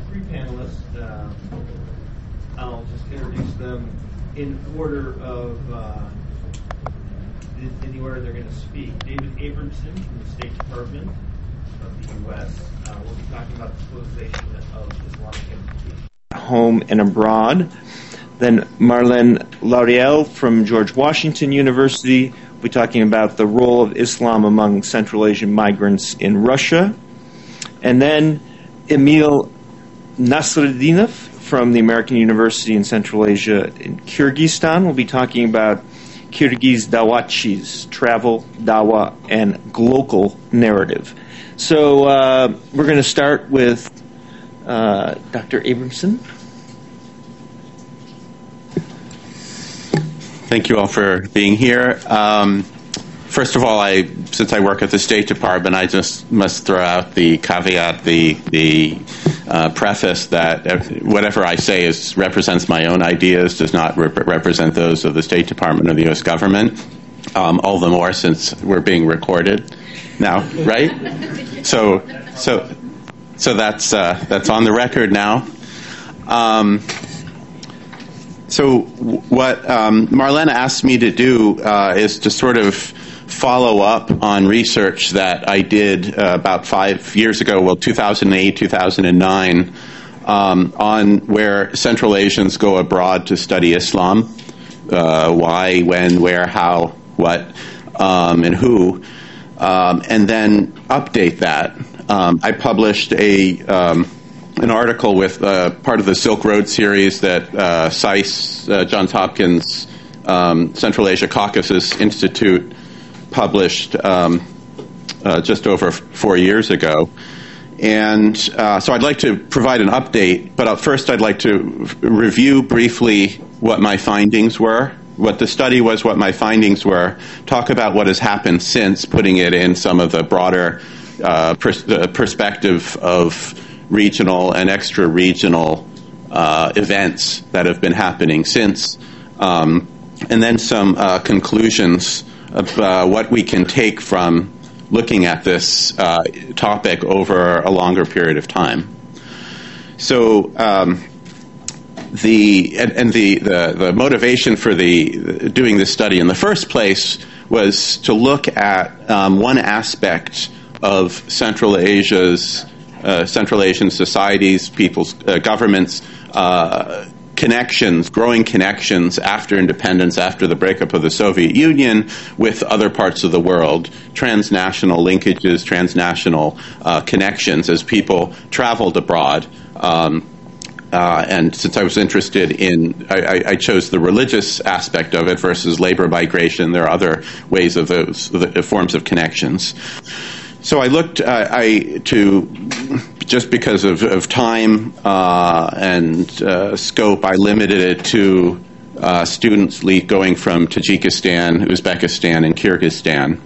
three panelists. I'll just introduce them in order of in the order they're going to speak. David Abramson from the State Department of the U.S. We'll be talking about the politicization of Islamic education, home and abroad. Then Marlene Lauriel from George Washington University. We'll be talking about the role of Islam among Central Asian migrants in Russia. And then Emil Nasreddinov from the American University in Central Asia in Kyrgyzstan. We'll be talking about Kyrgyz Dawatchis, travel, dawa, and glocal narrative. So we're going to start with Dr. Abramson. Thank you all for being here. First of all, since I work at the State Department, I just must throw out the caveat, the preface that whatever I say represents my own ideas, does not represent those of the State Department or the U.S. government. All the more since we're being recorded now, right? So that's on the record now. So what Marlene asked me to do is to sort of follow up on research that I did about 5 years ago, 2008, 2009, on where Central Asians go abroad to study Islam, why, when, where, how, what, and who, and then update that. I published an article with part of the Silk Road series that SAIS, Johns Hopkins Central Asia Caucasus Institute, published just over 4 years ago. And so I'd like to provide an update, but first I'd like to review briefly what my findings were, what the study was, what my findings were, talk about what has happened since, putting it in some of the broader perspective of regional and extra-regional events that have been happening since, and then some conclusions of what we can take from looking at this topic over a longer period of time. So the motivation for doing this study in the first place was to look at one aspect of Central Asia's Central Asian societies, people's governments, connections, growing connections after independence, after the breakup of the Soviet Union with other parts of the world, transnational linkages, transnational connections as people traveled abroad. And since I was interested in, I chose the religious aspect of it versus labor migration. There are other ways of those forms of connections. So I looked just because of time and scope, I limited it to students going from Tajikistan, Uzbekistan, and Kyrgyzstan.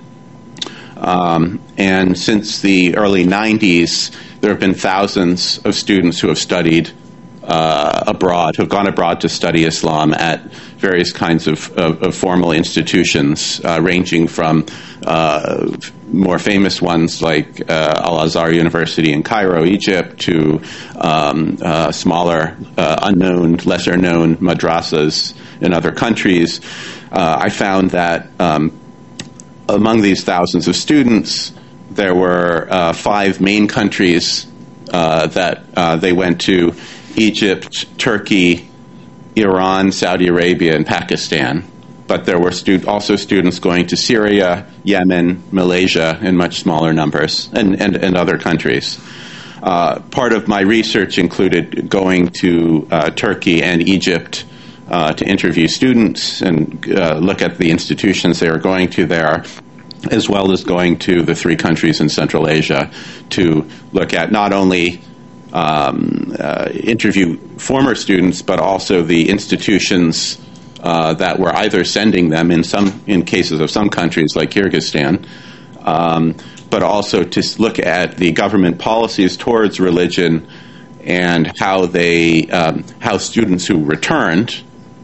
And since the early 90s, there have been thousands of students who have studied abroad, who have gone abroad to study Islam at various kinds of formal institutions, ranging from more famous ones like Al-Azhar University in Cairo, Egypt, to smaller, unknown, lesser-known madrasas in other countries. I found that among these thousands of students, there were 5 main countries that they went to: Egypt, Turkey, Iran, Saudi Arabia, and Pakistan. But there were also students going to Syria, Yemen, Malaysia in much smaller numbers, and other countries. Part of my research included going to Turkey and Egypt to interview students and look at the institutions they were going to there, as well as going to the 3 countries in Central Asia to look at not only interview former students, but also the institutions that were either sending them in cases of some countries like Kyrgyzstan, but also to look at the government policies towards religion and how students who returned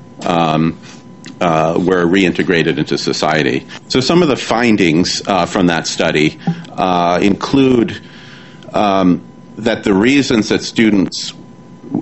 were reintegrated into society. So some of the findings from that study include that the reasons that students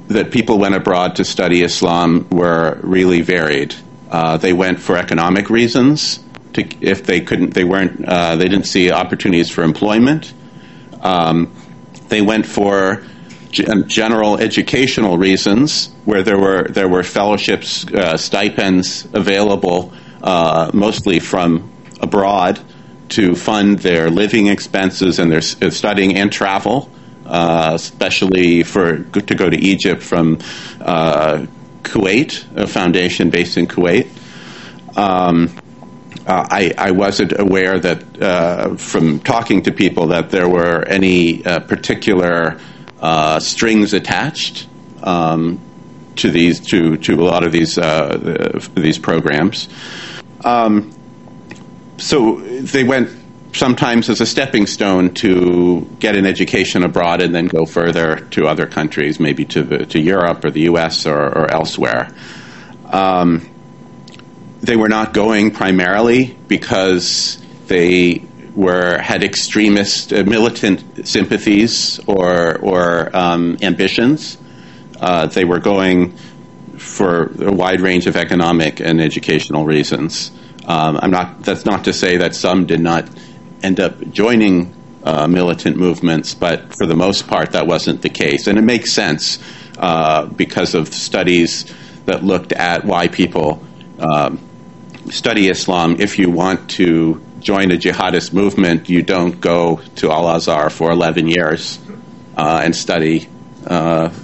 that people went abroad to study Islam were really varied. They went for economic reasons. If they couldn't, they didn't see opportunities for employment. They went for general educational reasons, where there were fellowships, stipends available, mostly from abroad, to fund their living expenses and their studying and travel, especially to go to Egypt from Kuwait, a foundation based in Kuwait. I wasn't aware that from talking to people that there were any particular strings attached to a lot of these programs. So they went sometimes as a stepping stone to get an education abroad and then go further to other countries, maybe to Europe or the U.S. or elsewhere. They were not going primarily because they had extremist, militant sympathies or ambitions. They were going for a wide range of economic and educational reasons. That's not to say that some did not end up joining militant movements, but for the most part, that wasn't the case. And it makes sense because of studies that looked at why people study Islam. If you want to join a jihadist movement, you don't go to Al-Azhar for 11 years and study, the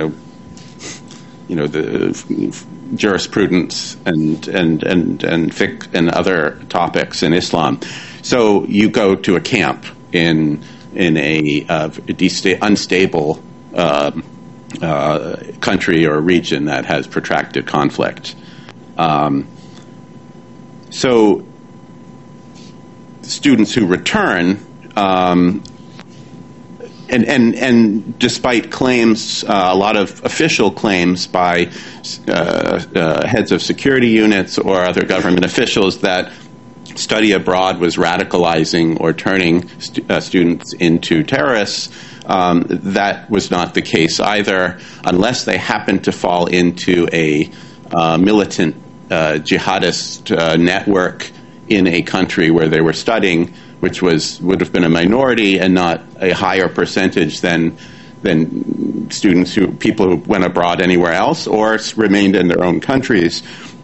jurisprudence and fiqh and other topics in Islam. So you go to a camp in a unstable country or region that has protracted conflict. So students who return, and despite claims, a lot of official claims by heads of security units or other government officials that study abroad was radicalizing or turning students into terrorists, that was not the case either, unless they happened to fall into a militant jihadist network in a country where they were studying, which would have been a minority and not a higher percentage than people who went abroad anywhere else or remained in their own countries.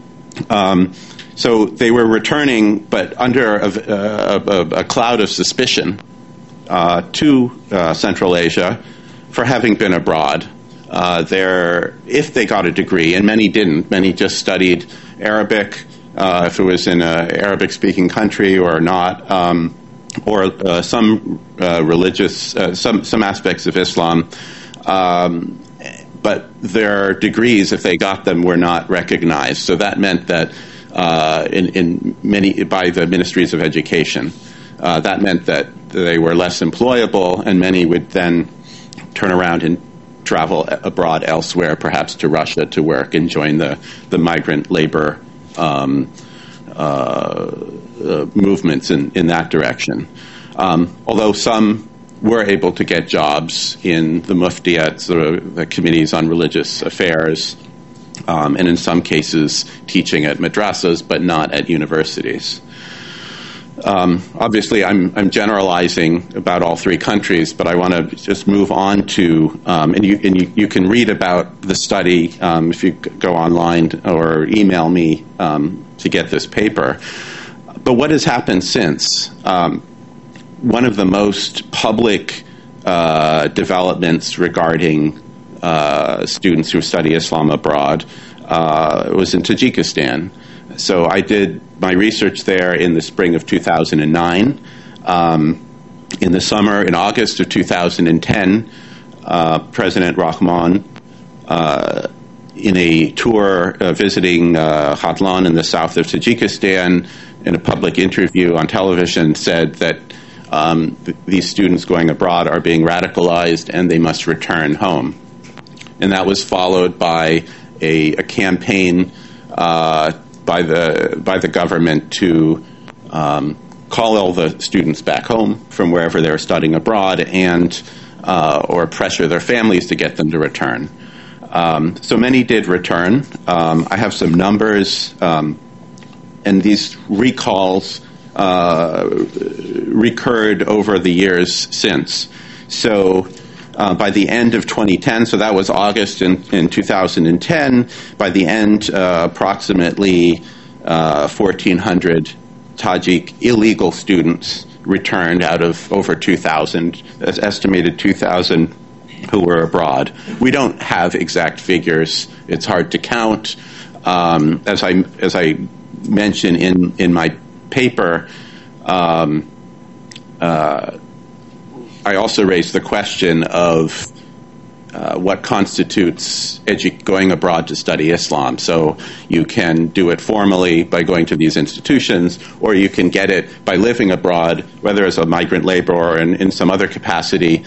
So they were returning, but under a cloud of suspicion to Central Asia for having been abroad. If they got a degree, and many didn't, many just studied Arabic, if it was in an Arabic-speaking country or not, or some religious, some aspects of Islam, but their degrees, if they got them, were not recognized. So that meant that in many by the ministries of education, that meant that they were less employable, and many would then turn around and travel abroad elsewhere, perhaps to Russia to work and join the migrant labor movements in that direction. Although some were able to get jobs in the muftiyats, the committees on religious affairs, and in some cases teaching at madrasas, but not at universities. Obviously, I'm generalizing about all three countries, but I want to just move on to, and you can read about the study if you go online or email me to get this paper. But what has happened since? One of the most public developments regarding students who study Islam abroad was in Tajikistan. So I did my research there in the spring of 2009. In the summer, in August of 2010, President Rahman, in a tour visiting Khatlan in the south of Tajikistan, in a public interview on television, said that these students going abroad are being radicalized and they must return home. And that was followed by a campaign by the government to call all the students back home from wherever they're studying abroad and or pressure their families to get them to return. So many did return. I have some numbers, and these recalls recurred over the years since. So by the end of 2010, so that was August in 2010, by the end, approximately 1,400 Tajik illegal students returned out of over 2,000, estimated 2,000 who were abroad. We don't have exact figures. It's hard to count. As I mentioned in my paper, I also raised the question of what constitutes going abroad to study Islam. So you can do it formally by going to these institutions, or you can get it by living abroad, whether as a migrant laborer or in some other capacity,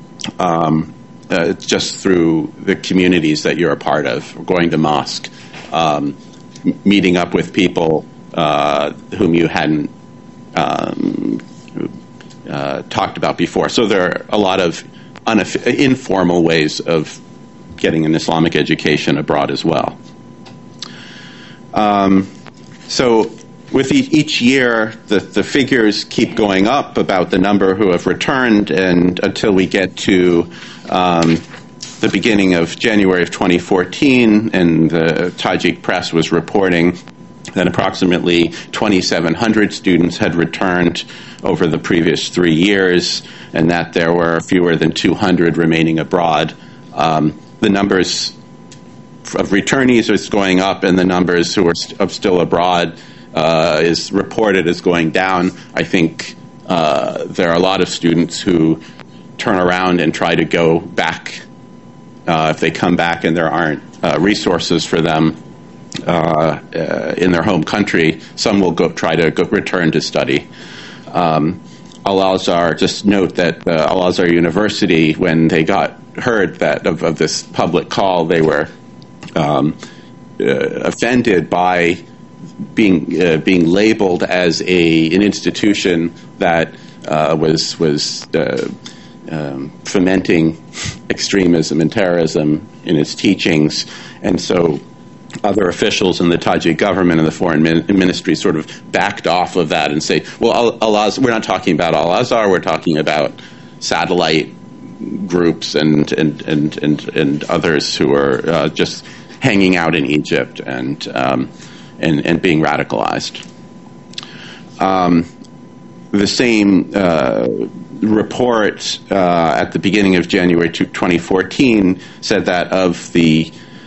just through the communities that you're a part of, going to mosque, meeting up with people whom you hadn't talked about before. So there are a lot of informal ways of getting an Islamic education abroad as well. So with each year, the figures keep going up about the number who have returned, and until we get to the beginning of January of 2014, and the Tajik press was reporting that approximately 2,700 students had returned over the previous 3 years, and that there were fewer than 200 remaining abroad. The numbers of returnees is going up, and the numbers who are still abroad is reported as going down. I think there are a lot of students who turn around and try to go back. If they come back and there aren't resources for them in their home country, some will try to return to study. Al-Azhar, just note that Al-Azhar University, when they heard that of this public call, they were offended by being labeled as an institution that was fomenting extremism and terrorism in its teachings, and so other officials in the Tajik government and the foreign ministry sort of backed off of that and say, well, we're not talking about Al-Azhar, we're talking about satellite groups and others who are just hanging out in Egypt and being radicalized. The same report at the beginning of January 2014 said that of the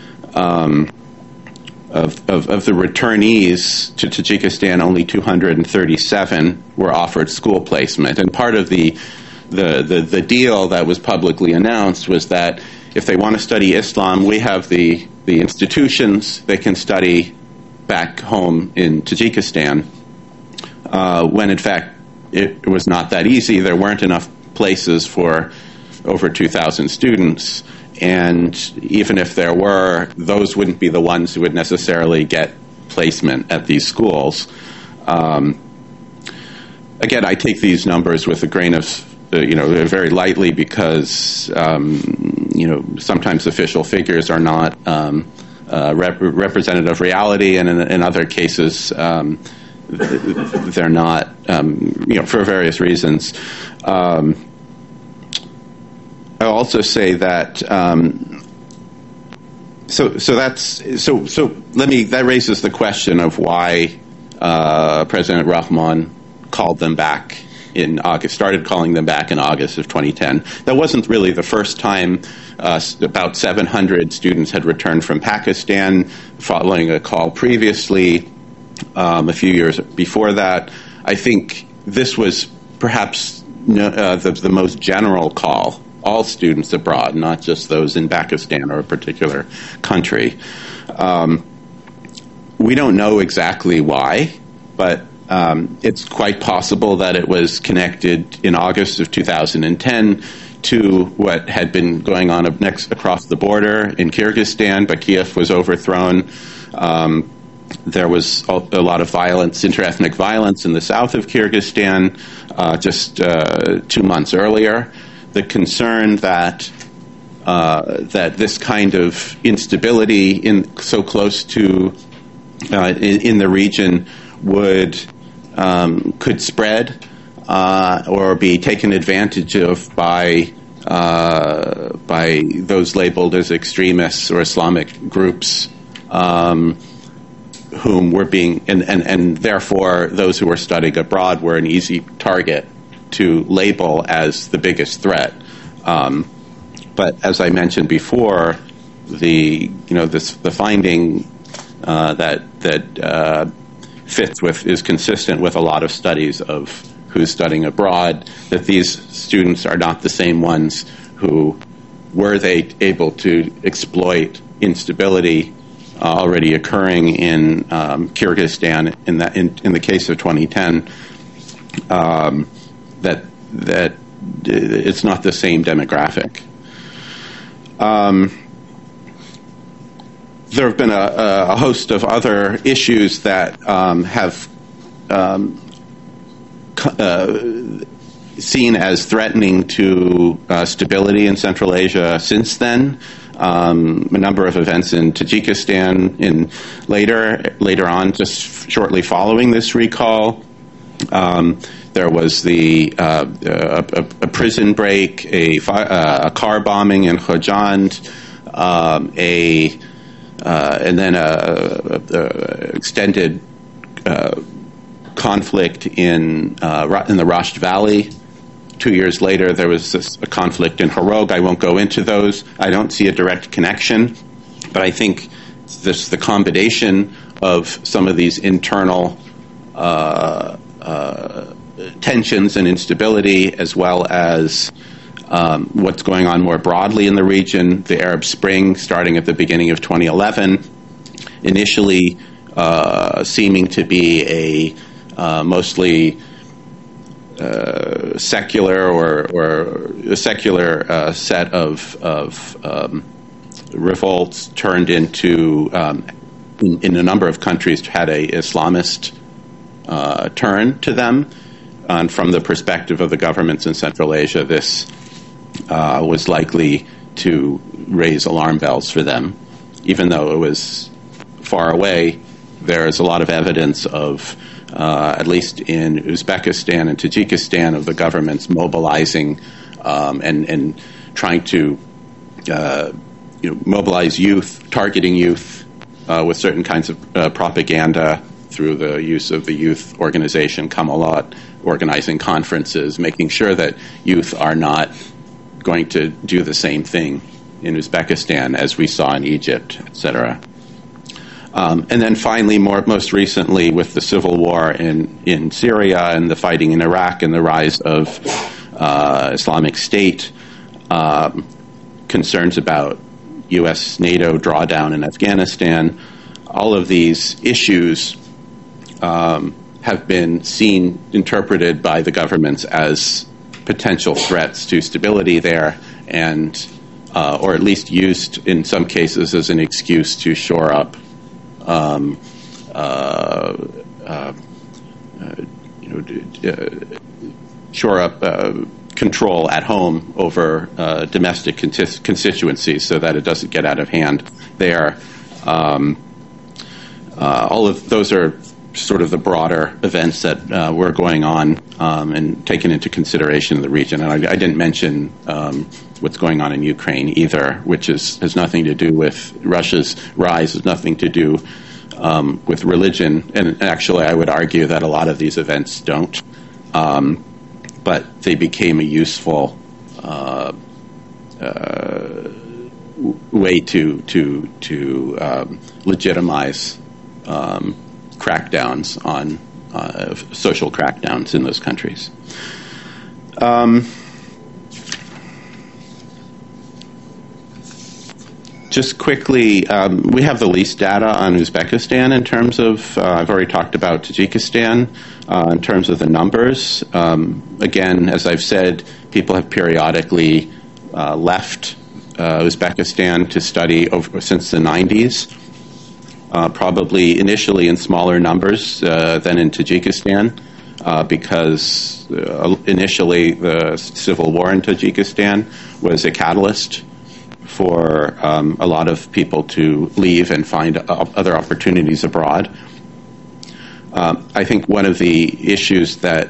returnees to Tajikistan, only 237 were offered school placement. And part of the deal that was publicly announced was that if they want to study Islam, we have the institutions they can study back home in Tajikistan, when in fact it was not that easy. There weren't enough places for over 2,000 students. And even if there were, those wouldn't be the ones who would necessarily get placement at these schools. Again, I take these numbers with a grain of, very lightly, because, sometimes official figures are not representative of reality, and in other cases, they're not, for various reasons. I'll also say that that raises the question of why President Rahman called them back in August, started calling them back in August of 2010. That wasn't really the first time. About 700 students had returned from Pakistan following a call previously a few years before that. I think this was perhaps the most general call. All students abroad, not just those in Pakistan or a particular country. We don't know exactly why, but it's quite possible that it was connected in August of 2010 to what had been going on across the border in Kyrgyzstan. Bakiyev was overthrown. There was a lot of violence, interethnic violence in the south of Kyrgyzstan just 2 months earlier. The concern that that this kind of instability so close to in the region could spread or be taken advantage of by those labeled as extremists or Islamic groups, whom were being and therefore those who were studying abroad were an easy target to label as the biggest threat. But as I mentioned before, the finding that is consistent with a lot of studies of who's studying abroad, that these students are not the same ones who were they able to exploit instability already occurring in Kyrgyzstan in the case of 2010. That it's not the same demographic. There have been a host of other issues that have seen as threatening to stability in Central Asia since then. A number of events in Tajikistan later on, just shortly following this recall. There was a prison break, a car bombing in Khojand, and then a extended conflict in the Rasht Valley. 2 years later, there was a conflict in Horog. I won't go into those. I don't see a direct connection, but I think the combination of some of these internal tensions and instability, as well as what's going on more broadly in the region, the Arab Spring starting at the beginning of 2011, initially seeming to be a mostly secular or a secular set of revolts, turned into in a number of countries had a Islamist turn to them. And from the perspective of the governments in Central Asia, this was likely to raise alarm bells for them. Even though it was far away, there is a lot of evidence of, at least in Uzbekistan and Tajikistan, of the governments mobilizing and trying to mobilize youth, targeting youth with certain kinds of propaganda through the use of the youth organization Kamalat, organizing conferences, making sure that youth are not going to do the same thing in Uzbekistan as we saw in Egypt, etc. And then finally, most recently, with the civil war in Syria and the fighting in Iraq and the rise of Islamic State, concerns about U.S. NATO drawdown in Afghanistan, all of these issues have been interpreted by the governments as potential threats to stability there, and or at least used in some cases as an excuse to shore up control at home over domestic constituencies, so that it doesn't get out of hand there. All of those are sort of the broader events that were going on and taken into consideration in the region. And I didn't mention what's going on in Ukraine either, which has nothing to do with Russia's rise, has nothing to do with religion. And actually, I would argue that a lot of these events don't. But they became a useful way to legitimize crackdowns on social crackdowns in those countries. Just quickly, we have the least data on Uzbekistan in terms of, I've already talked about Tajikistan, in terms of the numbers. Again, as I've said, people have periodically left Uzbekistan to study since the 90s. Probably initially in smaller numbers than in Tajikistan, because initially the civil war in Tajikistan was a catalyst for a lot of people to leave and find other opportunities abroad. I think one of the issues that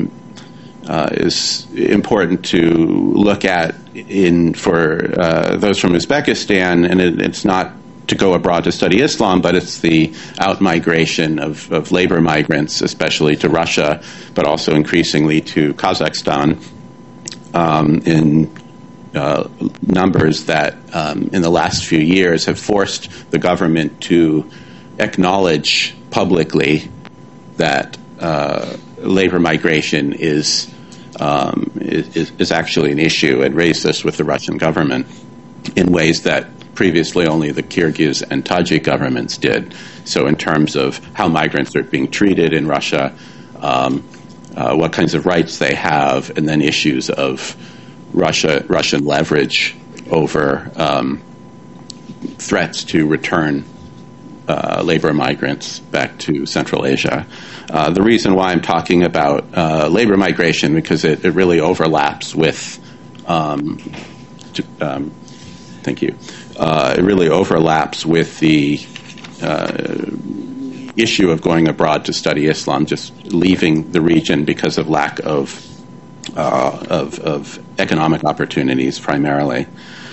is important to look at for those from Uzbekistan, and it's not to go abroad to study Islam, but it's the out-migration of labor migrants, especially to Russia, but also increasingly to Kazakhstan, in numbers that in the last few years have forced the government to acknowledge publicly that labor migration is actually an issue, and raised this with the Russian government in ways that previously only the Kyrgyz and Tajik governments did. So in terms of how migrants are being treated in Russia, what kinds of rights they have, and then issues of Russian leverage over threats to return labor migrants back to Central Asia. The reason why I'm talking about labor migration, because it really overlaps with thank you. It really overlaps with the issue of going abroad to study Islam, just leaving the region because of lack of economic opportunities, primarily.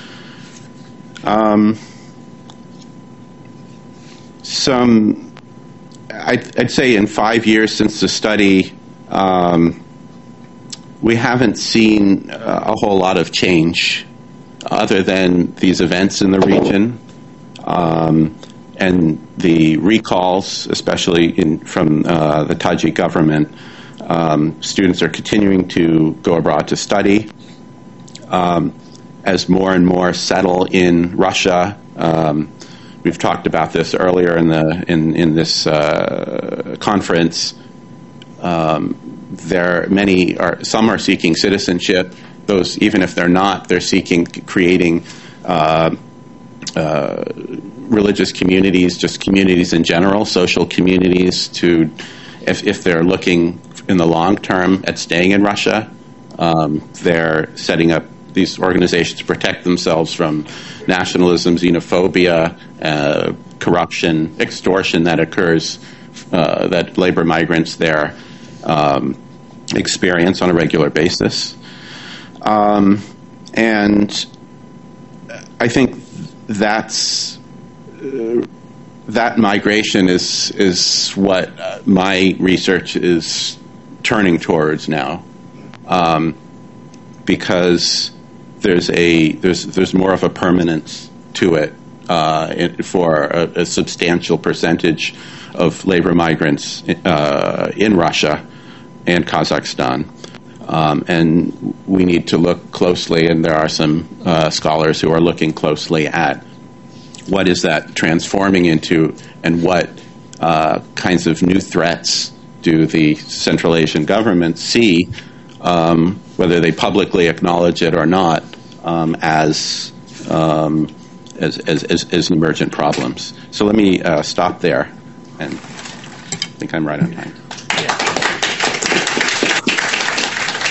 I'd say in 5 years since the study, we haven't seen a whole lot of change other than these events in the region and the recalls, especially from the Tajik government. Students are continuing to go abroad to study. As more and more settle in Russia, we've talked about this earlier in this conference. Some are seeking citizenship. Those, even if they're not, they're creating religious communities, just communities in general, social communities. If they're looking in the long term at staying in Russia, they're setting up these organizations to protect themselves from nationalism, xenophobia, corruption, extortion that occurs, that labor migrants there experience on a regular basis. And I think that migration is what my research is turning towards now, because there's more of a permanence to it for a substantial percentage of labor migrants in Russia and Kazakhstan. And we need to look closely, and there are some scholars who are looking closely at what is that transforming into, and what kinds of new threats do the Central Asian governments see, whether they publicly acknowledge it or not, as emergent problems. So let me stop there, and I think I'm right on time.